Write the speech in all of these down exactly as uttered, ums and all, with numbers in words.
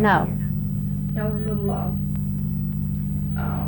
No. No little, uh, uh,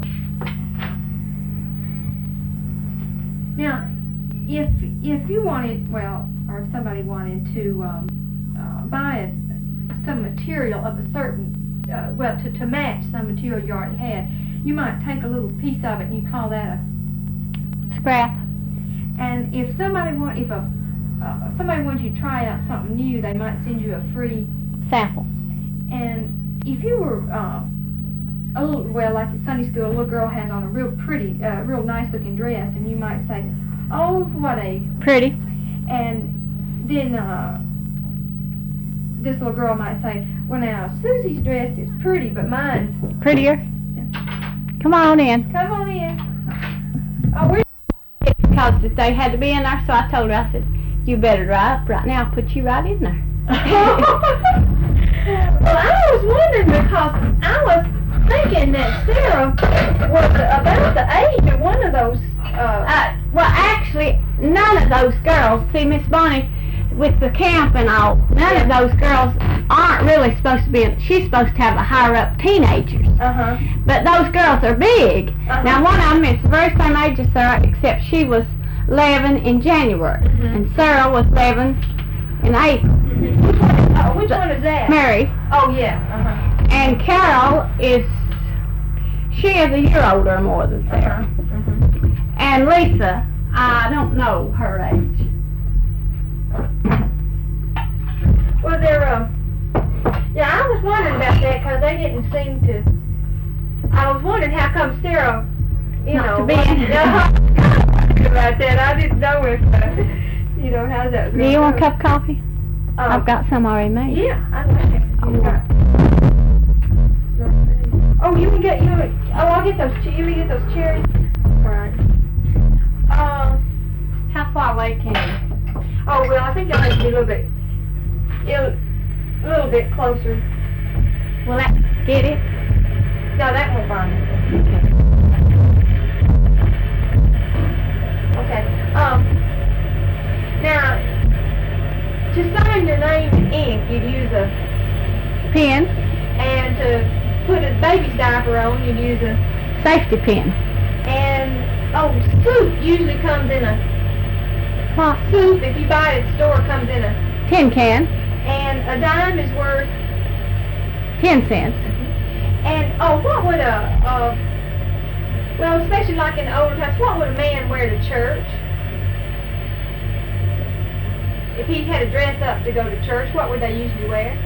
now, if, if you wanted, well, or if somebody wanted to, um, uh, buy a, some material of a certain, uh, well, to, to match some material you already had, you might take a little piece of it and you call that a Scrap. And if somebody want, if a, uh, somebody wants you to try out something new, they might send you a free Sample. And if you were, uh, a little, well, like at Sunday school, a little girl has on a real pretty, uh, real nice looking dress, and you might say, oh, what a, Pretty. and then, uh, this little girl might say, well now, Susie's dress is pretty, but mine's Prettier. Come on in. Come on in. Oh, we're Because they had to be in there, so I told her, I said, you better drive right now. I'll put you right in there. Well, I was wondering because I was thinking that Sarah was about the age of one of those, uh... Uh, well, actually, none of those girls, see, Miss Bonnie, with the camp and all, none of those girls aren't really supposed to be, in, she's supposed to have a higher up teenagers. Uh-huh. But those girls are big. Uh-huh. Now, one of them is the very same age as Sarah, except she was eleven in January, Mm-hmm. and Sarah was eleven in April. Mm-hmm. Which one, oh, which one is that? Mary. Oh, yeah. Uh-huh. And Carol is, she is a year older more than Sarah. Uh-huh. Mm-hmm. And Lisa, I don't know her age. Well, they're, uh, yeah, I was wondering about that because they didn't seem to, I was wondering how come Sarah, you Not know, to be wasn't- in. yeah, about that. I didn't know if, uh, you know, how that was Do you want a go. cup of coffee? Uh, I've got some already made. Yeah, I like it. You got, oh, you can get, you know, oh, I'll get those, che- you can get those cherries. All right. Uh, How far away can you? oh, well, I think you'll have to be a little bit, a little bit closer. Will that get it? No, that won't burn it. Okay. Okay. Um, now, to sign your name in ink, you'd use a, Pen. and to put a baby's diaper on, you'd use a, Safety pin. and, oh, soup usually comes in a, What? soup, if you buy it at the store, comes in a, Tin can. and a dime is worth, Ten cents. and, oh, what would a, uh, well, especially like in the older times, what would a man wear to church? If he had to dress up to go to church, what would they usually wear?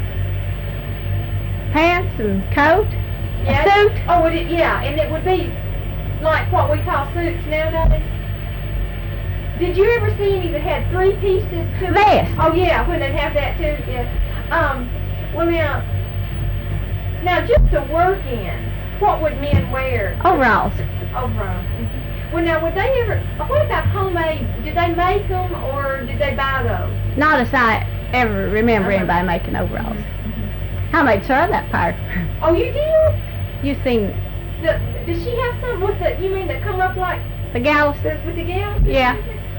Pants and coat. Yeah. A suit. Oh, would it? Yeah, and it would be like what we call suits nowadays. Did you ever see any that had three pieces to it? Vest. Oh yeah, when they'd have that too. Yeah. Um. Well now, now just to work in, what would men wear? Overalls. Overalls. Mhm. Well now, would they ever? What about homemade? Did they make them or did they buy those? Not as I ever remember Uh-huh. anybody making overalls. I made sure of that part. Oh, you did? You seen The, does she have some with the? You mean that come up like the gals? this with the gals? Yeah.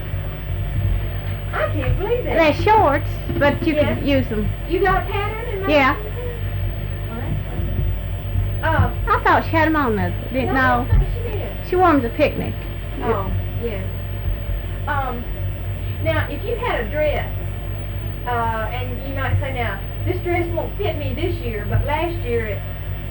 I can't believe that. They're shorts, but you Yeah. can use them. You got a pattern in there? Yeah. Uh, I thought she had them on there. Didn't no, I know. don't think she did. She wore them to picnic. Oh, yeah. Um, now, if you had a dress, uh, and you might say, now, this dress won't fit me this year, but last year it,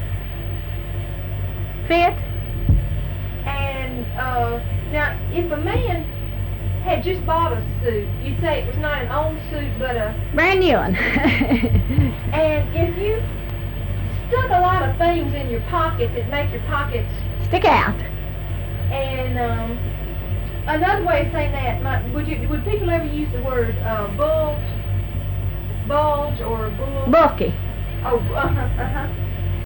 Fit? and, uh, now, if a man had just bought a suit, you'd say it was not an old suit, but a, Brand new one. and if you stuck a lot of things in your pockets, it'd make your pockets, Stick out. and, um, another way of saying that, might, would you, would people ever use the word, uh, bulge? Bulge or bull? Bulky. Oh, uh-huh, uh-huh.